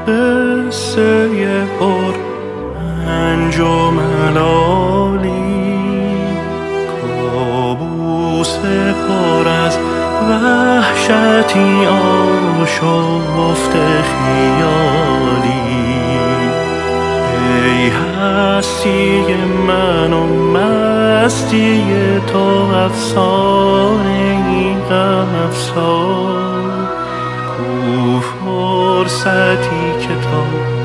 قصه پر رنج و ملالی، کابوس پر از وحشتی آشفته خیالی. ای هستی من و مستی تو، افسانه ای غم افسان، کو فرصتی که تا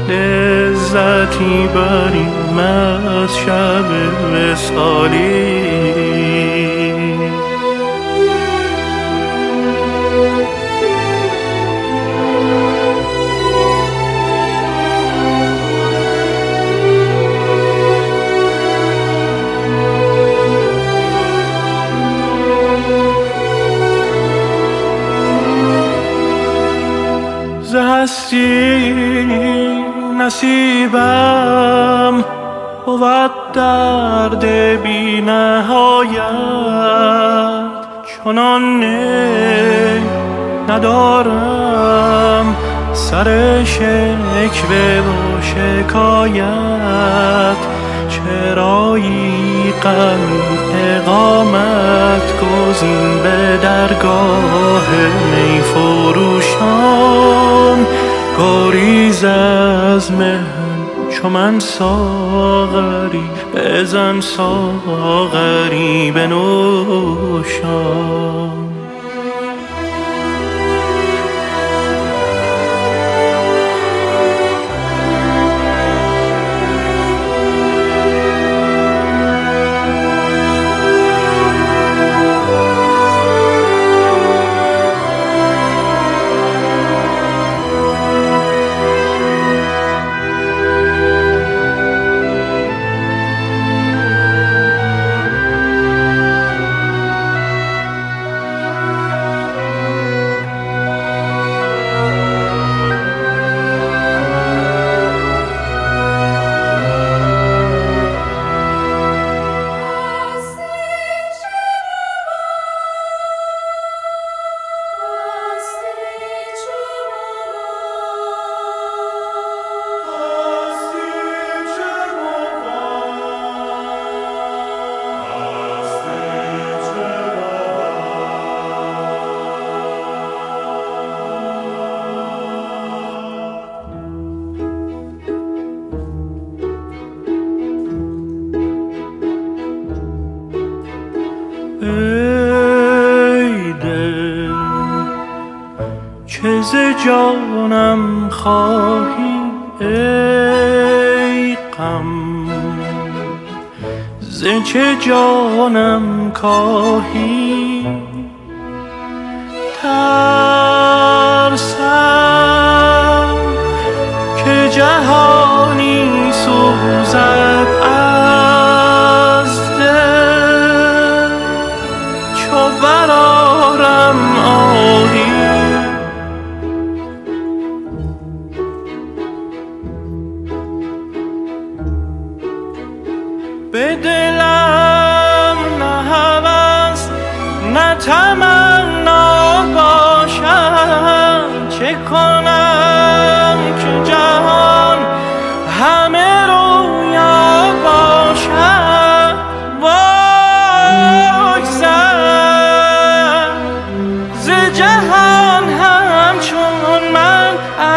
لذتی بریم از شب وصالی. ز هستی نصیبم بود درد بی نهایت، چنان ندارم سر شکوه و شکایت. چرایی غمی اقامت گزین به درگاه می فروشان، گریز از مهن چو من ساغری، بزن ساغری بنوشان. ای دل چه ز جانم خواهی، ای غم ز چه جانم کاهی. ترسم که جهانی سوزد از دل، چو برآرم آهی. به دلم نه هوس نه تمنا باشد، چه کنم که جهان همه رویا باشد. بگذر ز جهان همچون من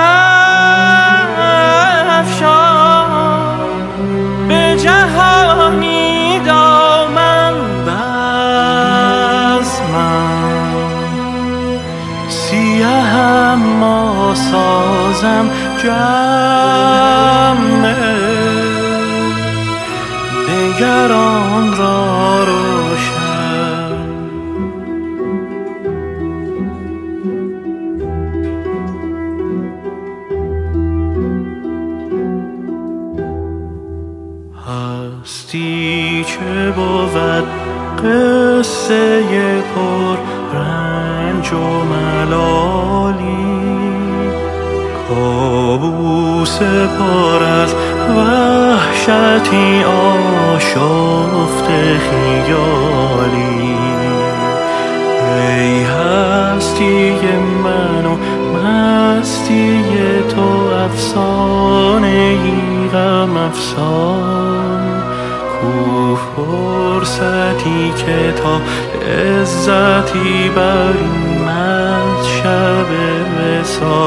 افشان، به جهانی دامن بزمم. سیه اما سازم جمع دگران را روشن. هستی چه بود قصه پر رنج و ملالی، کابوس پر از وحشتی آشفته خیالی. ای هستی من و مستی تو، افسانه افسانه ای غم افسان، کو فرصتی که تا لذتی بریم از شب وصال.